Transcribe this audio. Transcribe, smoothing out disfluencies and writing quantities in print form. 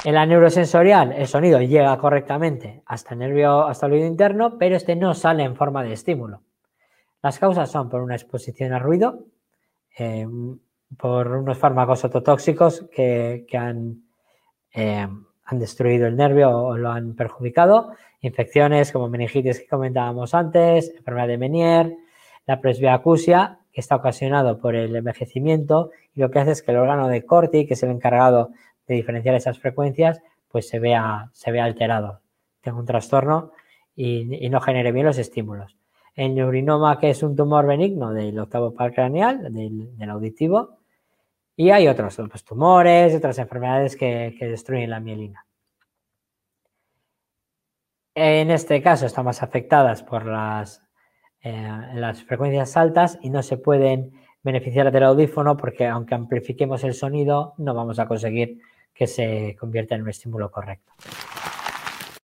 En la neurosensorial, el sonido llega correctamente hasta el oído interno, pero este no sale en forma de estímulo. Las causas son por una exposición al ruido, por unos fármacos ototóxicos que han destruido el nervio o lo han perjudicado, infecciones como meningitis que comentábamos antes, enfermedad de Meniere, la presbiacusia, que está ocasionado por el envejecimiento y lo que hace es que el órgano de Corti, que es el encargado de diferenciar esas frecuencias, pues se vea alterado, tenga un trastorno y no genere bien los estímulos. El neurinoma, que es un tumor benigno del octavo par craneal, del auditivo, y hay otros tumores y otras enfermedades que destruyen la mielina. En este caso están más afectadas por las frecuencias altas y no se pueden beneficiar del audífono porque aunque amplifiquemos el sonido no vamos a conseguir que se convierta en un estímulo correcto.